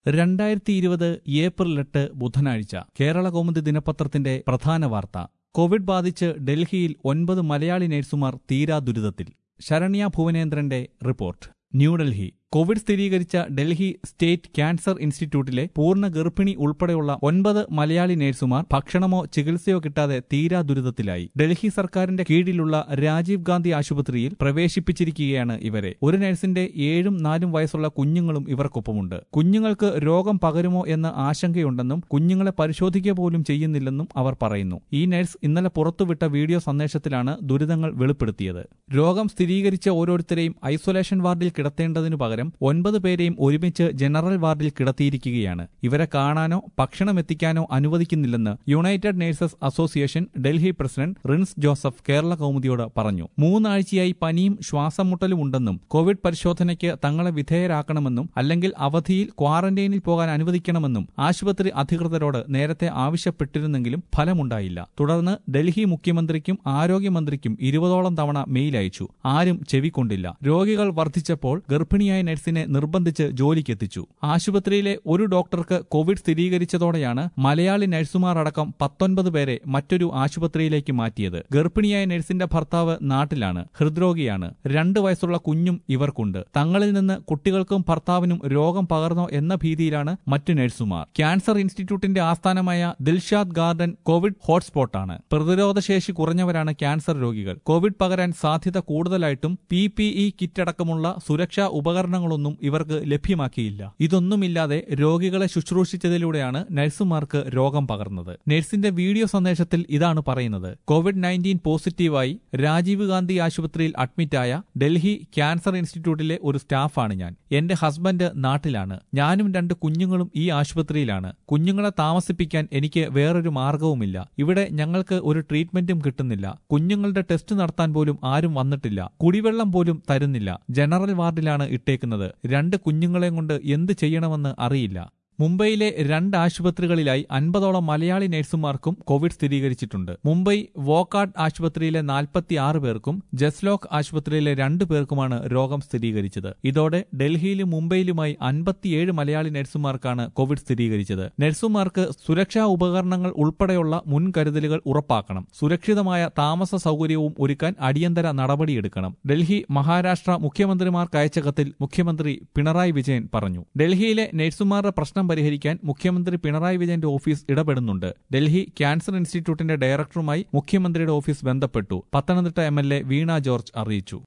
2020 April 8 ബുധനാഴ്ച കേരള കൗമുദി ദിനപത്രത്തിന്റെ പ്രധാന വാർത്ത. കോവിഡ് ബാധിച്ച് ഡൽഹിയിൽ 9 മലയാളി നഴ്സുമാർ തീരാ ദുരിതത്തിൽ. ശരണ്യ ഭുവനേന്ദ്രന്റെ റിപ്പോർട്ട്. ന്യൂഡൽഹി. കോവിഡ് സ്ഥിരീകരിച്ച ഡൽഹി സ്റ്റേറ്റ് ക്യാൻസർ ഇൻസ്റ്റിറ്റ്യൂട്ടിലെ പൂർണ്ണ ഗർഭിണി ഉൾപ്പെടെയുള്ള 9 മലയാളി നഴ്സുമാർ ഭക്ഷണമോ ചികിത്സയോ കിട്ടാതെ തീരാ ദുരിതത്തിലായി. ഡൽഹി സർക്കാരിന്റെ കീഴിലുള്ള രാജീവ് ഗാന്ധി ആശുപത്രിയിൽ പ്രവേശിപ്പിച്ചിരിക്കുകയാണ് ഇവരെ. ഒരു നഴ്സിന്റെ 7ഉം 4ഉം വയസ്സുള്ള കുഞ്ഞുങ്ങളും ഇവർക്കൊപ്പമുണ്ട്. കുഞ്ഞുങ്ങൾക്ക് രോഗം പകരുമോ എന്ന ആശങ്കയുണ്ടെന്നും കുഞ്ഞുങ്ങളെ പരിശോധിക്കുക പോലും ചെയ്യുന്നില്ലെന്നും അവർ പറയുന്നു. ഈ നഴ്സ് ഇന്നലെ പുറത്തുവിട്ട വീഡിയോ സന്ദേശത്തിലാണ് ദുരിതങ്ങൾ വെളിപ്പെടുത്തിയത്. രോഗം സ്ഥിരീകരിച്ച ഓരോരുത്തരെയും ഐസൊലേഷൻ വാർഡിൽ കിടത്തേണ്ടതിനു പകരം 9 പേരെയും ഒരുമിച്ച് ജനറൽ വാർഡിൽ കിടത്തിയിരിക്കുകയാണ്. ഇവരെ കാണാനോ ഭക്ഷണം എത്തിക്കാനോ അനുവദിക്കുന്നില്ലെന്ന് United Nurses Association Delhi president Rins Joseph Kerala കൗമുദിയോട് പറഞ്ഞു. 3 ആഴ്ചയായി പനിയും ശ്വാസം മുട്ടലും ഉണ്ടെന്നും കോവിഡ് പരിശോധനയ്ക്ക് തങ്ങളെ വിധേയരാക്കണമെന്നും അല്ലെങ്കിൽ അവധിയിൽ ക്വാറന്റൈനിൽ പോകാൻ അനുവദിക്കണമെന്നും ആശുപത്രി അധികൃതരോട് നേരത്തെ ആവശ്യപ്പെട്ടിരുന്നെങ്കിലും ഫലമുണ്ടായില്ല. തുടർന്ന് ഡൽഹി മുഖ്യമന്ത്രിക്കും ആരോഗ്യമന്ത്രിക്കും 20ഓളം തവണ മെയിൽ അയച്ചു. ആരും ചെവിക്കൊണ്ടില്ല. രോഗികൾ വർദ്ധിച്ചപ്പോൾ ഗർഭിണിയായ നഴ്സിനെ നിർബന്ധിച്ച് ജോലിക്കെത്തിച്ചു. ആശുപത്രിയിലെ ഒരു ഡോക്ടർക്ക് കോവിഡ് സ്ഥിരീകരിച്ചതോടെയാണ് മലയാളി നഴ്സുമാർ അടക്കം 19 പേരെ മറ്റൊരു ആശുപത്രിയിലേക്ക് മാറ്റിയത്. ഗർഭിണിയായ നഴ്സിന്റെ ഭർത്താവ് നാട്ടിലാണ്, ഹൃദ്രോഗിയാണ്. 2 വയസ്സുള്ള കുഞ്ഞും ഇവർക്കുണ്ട്. തങ്ങളിൽ നിന്ന് കുട്ടികൾക്കും ഭർത്താവിനും രോഗം പകർന്നോ എന്ന ഭീതിയിലാണ് മറ്റു നഴ്സുമാർ. ക്യാൻസർ ഇൻസ്റ്റിറ്റ്യൂട്ടിന്റെ ആസ്ഥാനമായ ദിൽഷാദ് ഗാർഡൻ കോവിഡ് ഹോട്ട്സ്പോട്ടാണ്. പ്രതിരോധശേഷി കുറഞ്ഞവരാണ് ക്യാൻസർ രോഗികൾ. കോവിഡ് പകരാൻ സാധ്യത കൂടുതലായിട്ടും PPE കിറ്റടക്കമുള്ള സുരക്ഷാ ഉപകരണങ്ങളൊന്നും ഇവർക്ക് ലഭ്യമാക്കിയില്ല. ഇതൊന്നുമില്ലാതെ രോഗികളെ ശുശ്രൂഷിച്ചതിലൂടെയാണ് നഴ്സുമാർക്ക് രോഗം പകർന്നത്. നഴ്സിന്റെ വീഡിയോ സന്ദേശത്തിൽ ഇതാണ് പറയുന്നത്. COVID-19 പോസിറ്റീവായി രാജീവ് ഗാന്ധി ആശുപത്രിയിൽ അഡ്മിറ്റായ ഡൽഹി ക്യാൻസർ ഇൻസ്റ്റിറ്റ്യൂട്ടിലെ ഒരു സ്റ്റാഫാണ് ഞാൻ. എന്റെ ഹസ്ബൻഡ് നാട്ടിലാണ്. ഞാനും 2 കുഞ്ഞുങ്ങളും ഈ ആശുപത്രിയിലാണ്. കുഞ്ഞുങ്ങളെ താമസിപ്പിക്കാൻ എനിക്ക് വേറൊരു മാർഗവുമില്ല. ഇവിടെ ഞങ്ങൾക്ക് ഒരു ട്രീറ്റ്മെന്റും കിട്ടുന്നില്ല. കുഞ്ഞുങ്ങളുടെ ടെസ്റ്റ് നടത്താൻ പോലും ആരും വന്നിട്ടില്ല. കുടിവെള്ളം പോലും തരുന്നില്ല. ജനറൽ വാർഡിലാണ് ഇട്ടേക്കുന്നത്. 2 കുഞ്ഞുങ്ങളെയും കൊണ്ട് എന്ത് ചെയ്യണമെന്ന് അറിയില്ല. മുംബൈയിലെ 2 ആശുപത്രികളിലായി 50ഓളം മലയാളി നഴ്സുമാർക്കും കോവിഡ് സ്ഥിരീകരിച്ചിട്ടുണ്ട്. മുംബൈ വോക്കാഡ് ആശുപത്രിയിലെ 46 പേർക്കും ജസ്ലോക്ക് ആശുപത്രിയിലെ 2 പേർക്കുമാണ് രോഗം സ്ഥിരീകരിച്ചത്. ഇതോടെ ഡൽഹിയിലും മുംബൈയിലുമായി 57 മലയാളി നഴ്സുമാർക്കാണ് കോവിഡ് സ്ഥിരീകരിച്ചത്. നഴ്സുമാർക്ക് സുരക്ഷാ ഉപകരണങ്ങൾ ഉൾപ്പെടെയുള്ള മുൻകരുതലുകൾ ഉറപ്പാക്കണം. സുരക്ഷിതമായ താമസ സൗകര്യവും ഒരുക്കാൻ അടിയന്തര നടപടിയെടുക്കണം. ഡൽഹി മഹാരാഷ്ട്ര മുഖ്യമന്ത്രിമാർക്ക് അയച്ച കത്തിൽ മുഖ്യമന്ത്രി പിണറായി വിജയൻ പറഞ്ഞു. ഡൽഹിയിലെ നഴ്സുമാരുടെ പ്രശ്നം പരിഹരിക്കാൻ മുഖ്യമന്ത്രി പിണറായി വിജയന്റെ ഓഫീസ് ഇടപെടുന്നുണ്ട്. ഡൽഹി ക്യാൻസർ ഇൻസ്റ്റിറ്റ്യൂട്ടിന്റെ ഡയറക്ടറുമായി മുഖ്യമന്ത്രിയുടെ ഓഫീസ് ബന്ധപ്പെട്ടു. പത്തനംതിട്ട MLA വീണ ജോർജ് അറിയിച്ചു.